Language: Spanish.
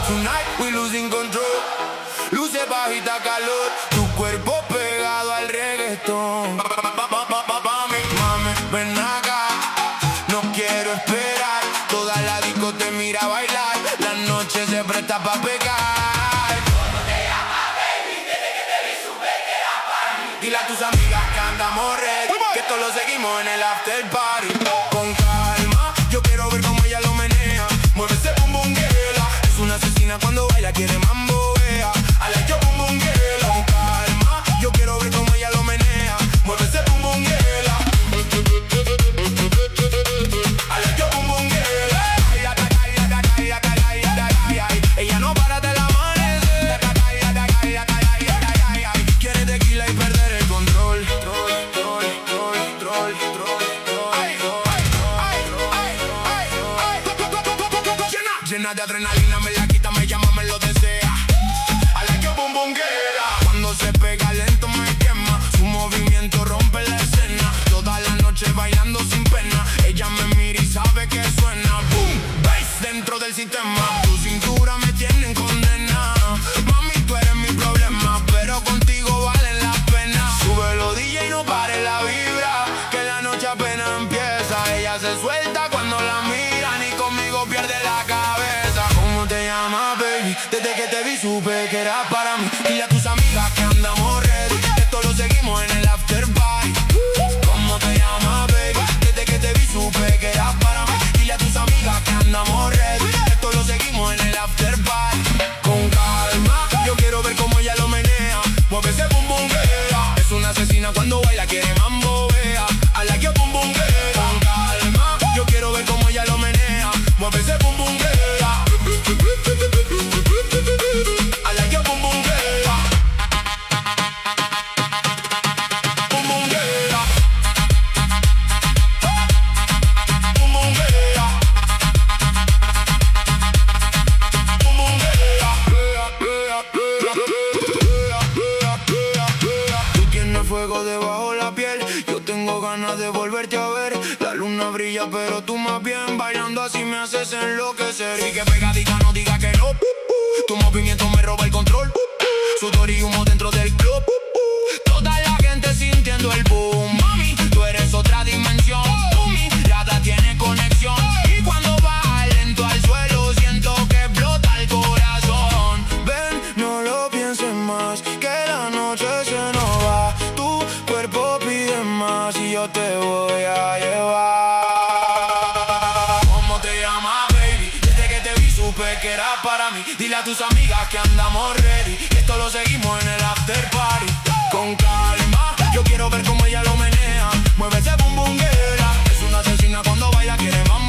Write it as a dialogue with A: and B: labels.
A: Tonight we losing control. Luce bajita calor, tu cuerpo pegado al reggaetón. Mami, ven acá, no quiero esperar. Toda la disco te mira a bailar, la noche se presta pa' pecar.
B: ¿Cómo te llamas, baby? Desde que te vi supe que era para mí.
A: Dile a tus amigas que andamos ready, que esto lo seguimos en el after party. Con calma, yo quiero ver cómo ella lo menea. Mueve ese bum bum girl. Es una asesina cuando baila, quiere mambo, vea. I like your bum bum girl. Con calma, yo quiero ver cómo ella lo menea. Mueve ese bum bum girl. I like your bum bum girl. Ella no para de la amanecer. Quiere tequila y perder el control. Llena de adrenalina, me la quita, me llama, me lo desea. I like your bum bum girl. Cuando se pega lento me quema, su movimiento rompe la escena. Toda la noche bailando sin pena, ella me mira y sabe que suena. Boom, bass dentro del sistema. Tu cintura me tiene en condena. Mami, tú eres mi problema, pero contigo vale la pena. Súbelo DJ y no pare la vibra, que la noche apenas empieza. Ella se suelta cuando la miran y conmigo pierde la cabeza. ¿Cómo te llamas, baby? Desde que te vi supe que era para mí. Dile a tus amigas que andamos ready, esto lo seguimos en el after party. ¿Cómo te llamas, baby? Desde que te vi supe que era para mí. Dile a tus amigas que andamos ready, esto lo seguimos en el after party. Con calma, yo quiero ver cómo ella lo menea. Mueve ese bum bum girl. Es una asesina cuando baila, quiere mambo, vea. I like your bum bum girl. Con calma, yo quiero ver cómo ella lo menea. Mueve ese bum bum girl. I like your bum bum girl. Bum bum girl. Bum bum girl. Bum bum girl. Tú tienes fuego debajo la piel, yo tengo ganas de volverte a ver. La luna brilla pero tú más bien, bailando así me haces enloquecer. Y que pegadita no diga que no, tu movimiento me roba el control. Sudor y humo dentro del club, toda la gente sintiendo el boom. Mami, tú eres otra dimensión, tu mirada tiene conexión. Y cuando baja lento al suelo siento que explota el corazón. Ven, no lo pienses más, que la noche se nos va. Tu cuerpo pide más y yo te voy a llevar. ¿Cómo te llamas, baby? Desde que te vi supe que era para mí. Dile a tus amigas que andamos ready, que esto lo seguimos en el after party. Con calma, yo quiero ver cómo ella lo menea. Mueve ese bum bum girl. Es una asesina cuando baila, quiere mamá.